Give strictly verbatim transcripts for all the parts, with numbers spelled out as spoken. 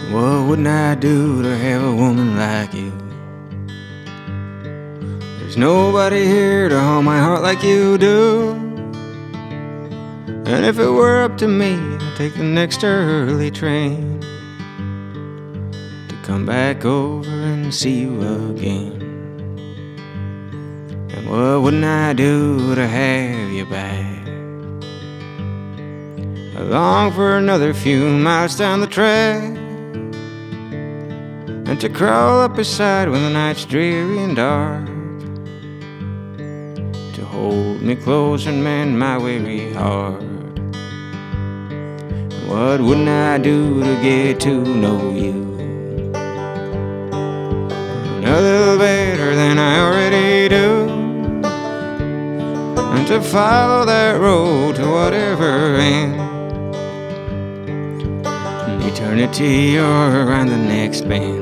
What wouldn't I do to have a woman like you? There's nobody here to hold my heart like you do. And if it were up to me, I'd take the next early train to come back over and see you again. And what wouldn't I do to have you back? I long for another few miles down the track, and to crawl up beside when the night's dreary and dark, to hold me close and mend my weary heart. And what wouldn't I do to get to know you a little better than I already do, and to follow that road to whatever end, eternity or around the next bend.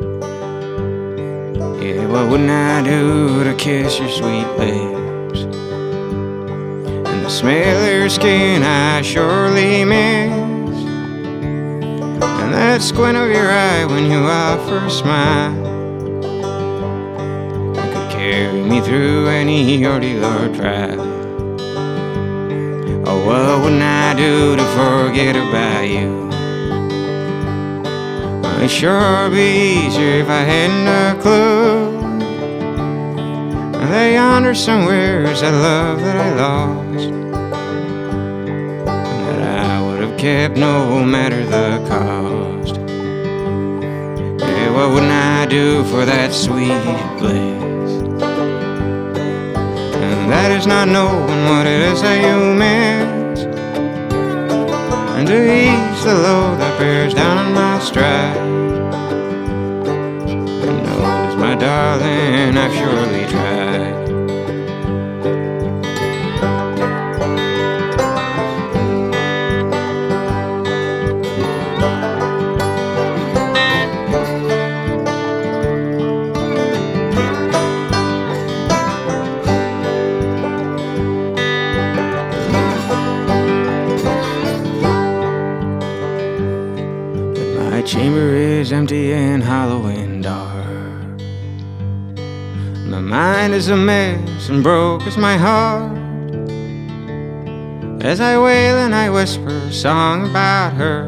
Yeah, what wouldn't I do to kiss your sweet lips, and the smell of your skin I surely miss, and that squint of your eye when you offer a smile that could carry me through any ordeal or trial. Oh, what wouldn't I do to forget about you? It'd sure be easier if I hadn't a clue that yonder somewhere is that love that I lost, and that I would have kept no matter the cost. Yeah, what wouldn't I do for that sweet bliss? And that is not knowing what it is that you miss, and to ease the load that bears down on my stride. And knows, my darling, I've surely tried. My chamber is empty and hollow and dark. My mind is a mess and broke is my heart, as I wail and I whisper a song about her,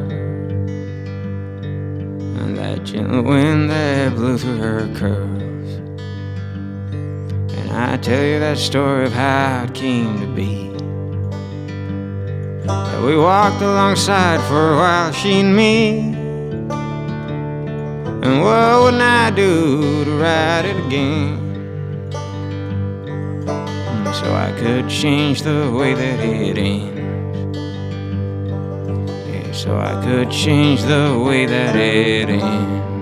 and that gentle wind that blew through her curls. And I tell you that story of how it came to be, that we walked alongside for a while, she and me. And what wouldn't I do to ride it again, so I could change the way that it ends. Yeah, so I could change the way that it ends.